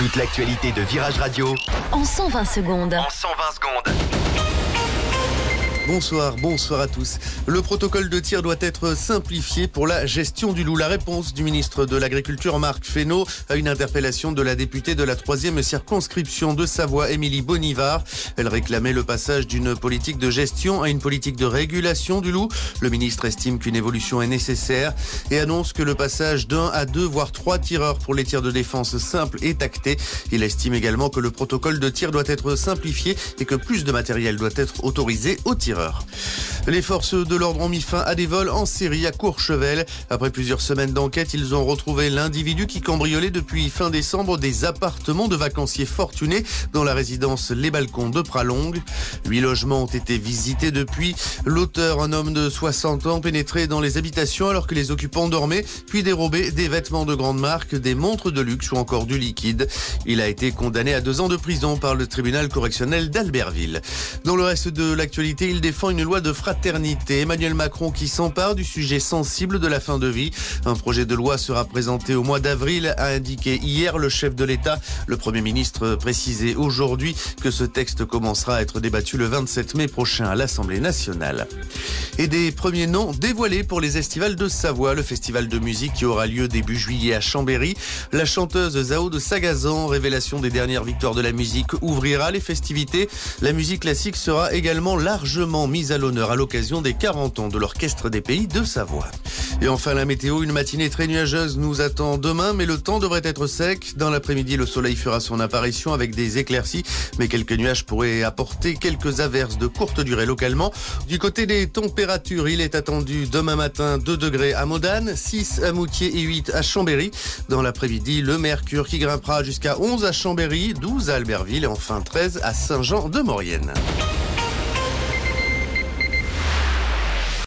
Toute l'actualité de Virage Radio en 120 secondes. Bonsoir à tous. Le protocole de tir doit être simplifié pour la gestion du loup. La réponse du ministre de l'Agriculture, Marc Fesneau, à une interpellation de la députée de la 3e circonscription de Savoie, Émilie Bonivard. Elle réclamait le passage d'une politique de gestion à une politique de régulation du loup. Le ministre estime qu'une évolution est nécessaire et annonce que le passage d'1 à 2 voire 3 tireurs pour les tirs de défense simples est acté. Il estime également que le protocole de tir doit être simplifié et que plus de matériel doit être autorisé aux tireurs. Les forces de l'ordre ont mis fin à des vols en série à Courchevel. Après plusieurs semaines d'enquête, ils ont retrouvé l'individu qui cambriolait depuis fin décembre des appartements de vacanciers fortunés dans la résidence Les Balcons de Pralongue. 8 logements ont été visités depuis. L'auteur, un homme de 60 ans, pénétrait dans les habitations alors que les occupants dormaient, puis dérobait des vêtements de grande marque, des montres de luxe ou encore du liquide. Il a été condamné à 2 ans de prison par le tribunal correctionnel d'Albertville. Dans le reste de l'actualité, il défend une loi de fraternité. Emmanuel Macron qui s'empare du sujet sensible de la fin de vie. Un projet de loi sera présenté au mois d'avril, a indiqué hier le chef de l'État. Le Premier ministre précisait aujourd'hui que ce texte commencera à être débattu le 27 mai prochain à l'Assemblée nationale. Et des premiers noms dévoilés pour les estivales de Savoie, le festival de musique qui aura lieu début juillet à Chambéry. La chanteuse Zao de Sagazan, révélation des dernières victoires de la musique, ouvrira les festivités. La musique classique sera également largement mise à l'honneur à l'occasion des 40 ans de l'Orchestre des Pays de Savoie. Et enfin la météo, une matinée très nuageuse nous attend demain, mais le temps devrait être sec. Dans l'après-midi, le soleil fera son apparition avec des éclaircies, mais quelques nuages pourraient apporter quelques averses de courte durée localement. Du côté des températures, il est attendu demain matin 2 degrés à Modane, 6 à Moutier et 8 à Chambéry. Dans l'après-midi, le mercure qui grimpera jusqu'à 11 à Chambéry, 12 à Albertville et enfin 13 à Saint-Jean-de-Maurienne.